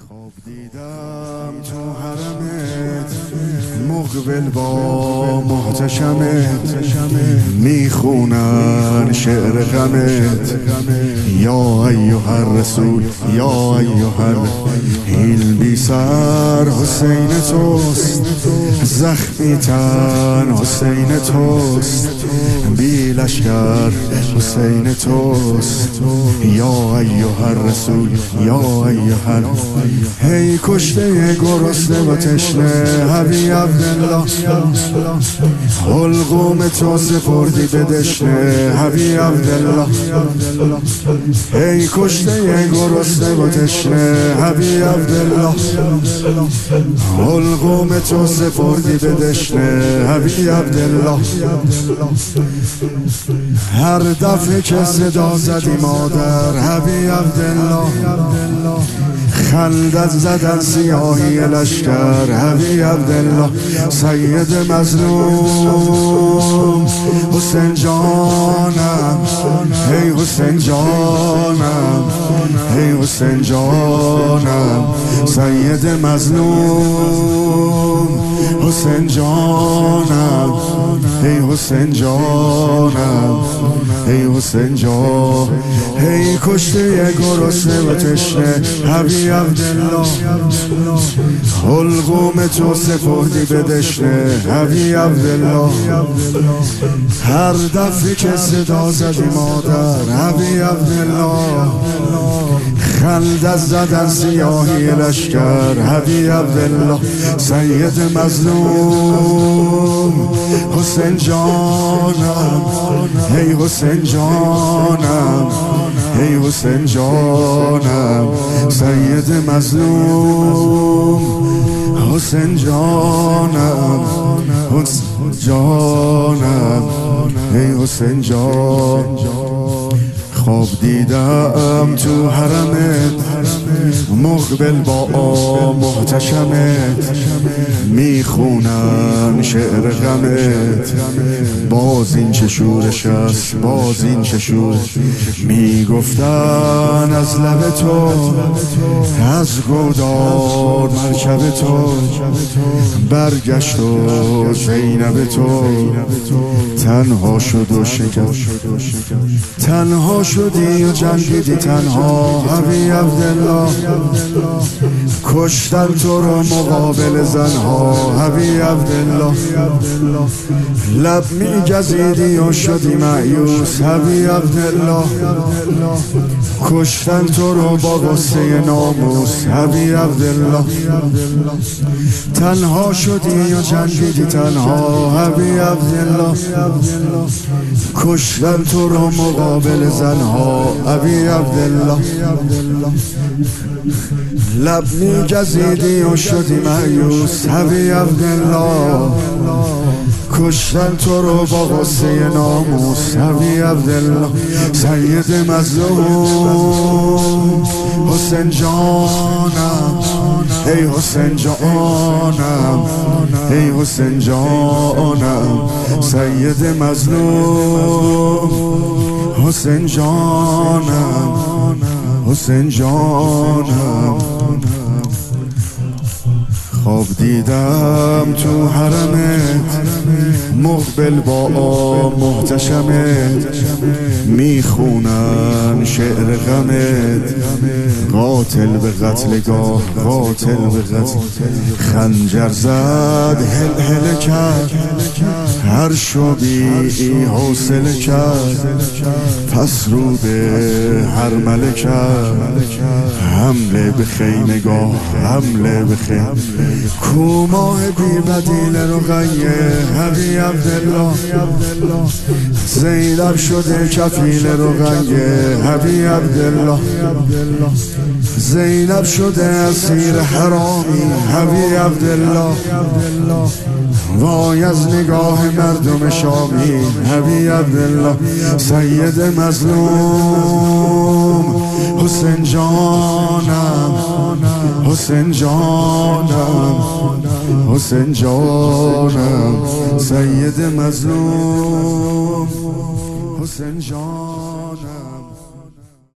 خواب دیدم تو حرمت مقبل با محتشمت میخونن شعر غمت. یا ایها الرسول یا ایها الهیل بی سر حسین توست، زخمی تن حسین توست، بی لشکر حسین توست. یا ایها الرسول یا ایها هی کشته گرسنه و تشنه حبی عبدالله، حلقوم تو سپردی به دشنه حبی عبدالله. هی کشته گرسنه و تشنه حبی عبدالله، حلقوم تو سپردی به دشنه حبی عبدالله. هر دفعه که صدا زدی مادر حبی عبدالله، خندت زدن سیاهی لشکر حبی عبدالله. سید مظلوم حسین جانم، هی حسین جانم، هی حسین جانم. سید مظلوم حسین جانم، هی حسین جانم، هی حسین جان. هی کشته گرسنه و تشنه حبی عبدالله، حلقوم تو سپردی به دشنه حبی عبدالله. هر دفعه که صدا زدی مادر حبی عبدالله، خندت زدن سیاهی لشکر حبی عبدالله. سید مظلوم حسین جانم، هی حسین جانم، هی حسین جانم. سید مظلوم حسین جانم، حسین جانم، هی حسین جان. خواب دیدم تو حرمت مقبل با محتشمت میخونن شعر غمت. باز این چه شورش است، باز این چه شور. میگفتن از لب تو، از گودار مرکب تو برگشت و زینب تو تنها شد و شکست. تنها شدی و جنگیدی تنها حبی عبدالله، کشتن تو رو مقابل زنها حبی عبدالله. لب میگزیدی و شدی مایوس حبی عبدالله، کشتن تو رو با غصه ناموس حبی عبدالله. تنها شدی و جنگیدی تنها حبی عبدالله، کشتن تو رو مقابل زنها حبی عبدالله. لب میگزیدی و شدی مایوس حبی عبدالله، کشتن تو رو با غصه ناموس حبی عبدالله. سید مظلوم حسین جانم، ای حسین جانم، ای حسین جانم. سید مظلوم حسین جانم، حسین جانم. خواب دیدم تو حرمت مقبل با محتشمت میخونن شعر غمت. قاتل به قتلگاه، قاتل به قتل، خنجر زد هل هل کرد، هر شبی حوصله کرد، پس رو به هر مله کرد. حمله به خیمگاه، حمله به خیمگاه. کوماه بی بدیل رقیه حبی عبدالله، زینب شده کفیل رقیه حبی عبدالله. زینب شده اسیر حرامی حبی عبدالله، وای از نگاه مردم شامی حبی عبدالله. سید مظلوم حسین جانم، حسین جانم، حسین جانم. سید مظلوم حسین جانم.